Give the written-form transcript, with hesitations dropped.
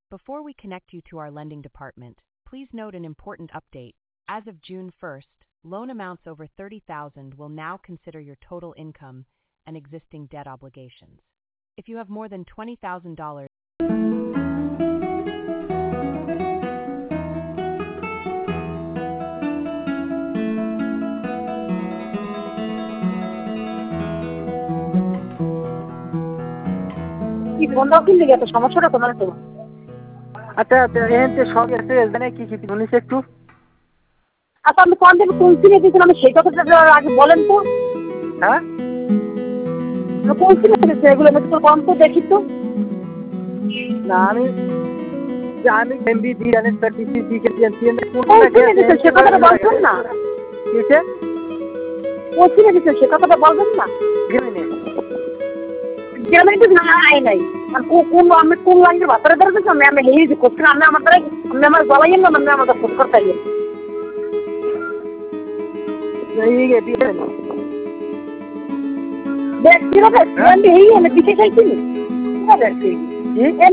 Before we connect you to our lending department, please note an important update. As of June 1st, loan amounts over $30,000 will now consider your total income and existing debt obligations. If you have more than $20,000, কি বন্ধ করলি এত সমস্যাটা তোমার তো আচ্ছা আচ্ছা এতে সব আছে জানে কি কি শুনিস একটু আচ্ছা আমি কোন দিন কোন সিনে দিয়েছিলাম সেই কথাটা আগে বলেন তো হ্যাঁ কোন সিনে দিয়েছে এগুলো আমি তো কম তো দেখি তো না আমি এমবি দি জানেন পিসি দি কে টিএন কোন সিনে দিয়েছে সে কথাটা বলছেন না কিসে কোন সিনে দিয়েছে সে কথাটা বলবেন না গেমিনে গেমিনে তো না নাই আর কোন আমি কোন লাইনে বাতারে ধরতেছি আমি হেই করছি আমি আমার গলাইয়েন না আমি আমাদের ফোন করতে গিয়ে এই গে দিয়ে দেখ কিরকম আমি হেই আমি বিশেষ আইছি না দেখছি